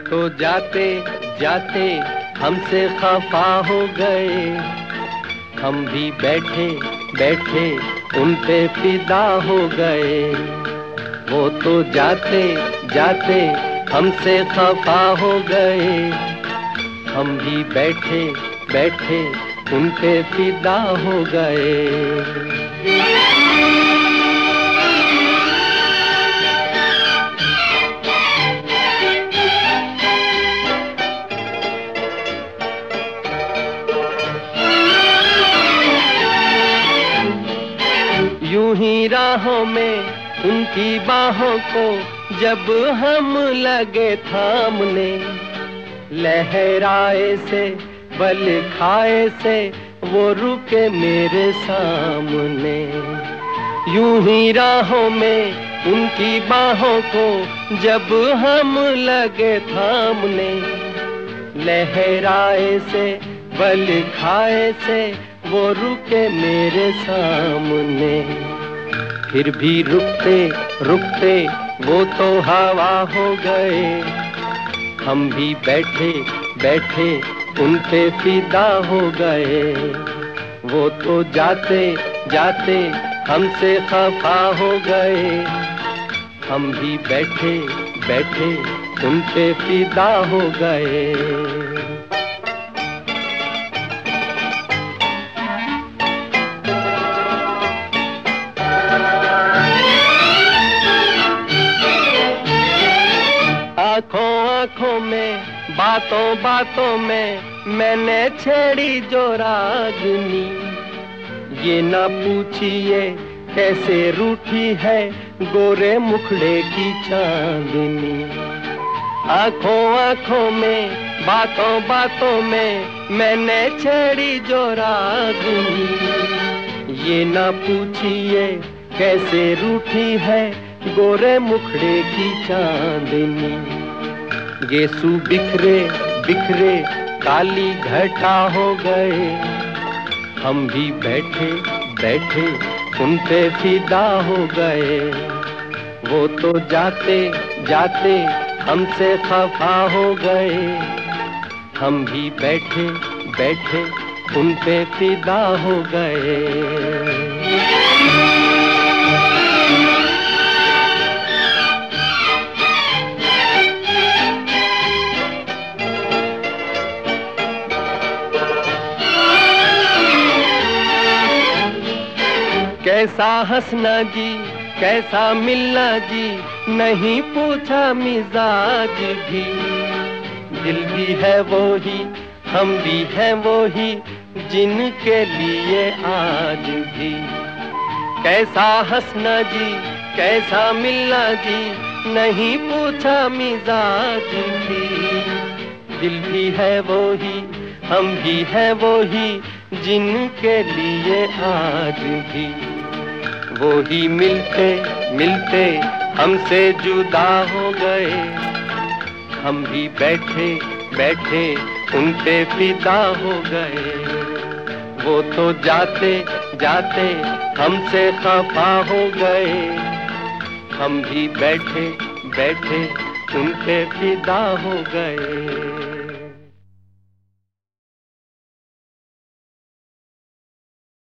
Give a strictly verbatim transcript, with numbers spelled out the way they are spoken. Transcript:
तो जाते जाते हमसे खफा हो गए, हम भी बैठे बैठे उन पे फिदा हो गए। वो तो जाते जाते हमसे खफा हो गए, हम भी बैठे बैठे उन पे फिदा हो गए। यूं ही राहों में उनकी बाहों को जब हम लगे थामने, लहराए से बल खाए से वो रुके मेरे सामने। यूं ही राहों में उनकी बाहों को जब हम लगे थामने, लहराए से बल खाए से वो रुके मेरे सामने। फिर भी रुकते रुकते वो तो हवा हो गए, हम भी बैठे बैठे उन पे फिदा हो गए। वो तो जाते जाते हमसे खफा हो गए, हम भी बैठे बैठे उन पे फिदा हो गए। आँखों आँखों में बातों बातों में मैंने छेड़ी जो रागनी, ये ना पूछिए कैसे रूठी है गोरे मुखड़े की चांदनी। आँखों आँखों में बातों बातों में मैंने छेड़ी जो रागनी, ये ना पूछिए कैसे रूठी है गोरे मुखड़े की चांदनी। गेसु बिखरे बिखरे काली घटा हो गए, हम भी बैठे बैठे उन पे फिदा हो गए। वो तो जाते जाते हमसे खफा हो गए, हम भी बैठे बैठे उन पे फिदा हो गए। कैसा हंसना जी कैसा मिलना जी, नहीं पूछा मिजाज भी। दिल भी है वो ही हम भी हैं वो ही जिनके लिए आज भी। कैसा हंसना जी कैसा मिलना जी, नहीं पूछा मिजाज भी। दिल भी है वो ही हम भी हैं वो ही जिनके लिए आज भी। वो ही मिलते मिलते हमसे जुदा हो गए, हम भी बैठे बैठे उन पे फिदा हो गए। वो तो जाते जाते हमसे खफा हो गए, हम भी बैठे बैठे उन पे फिदा हो गए।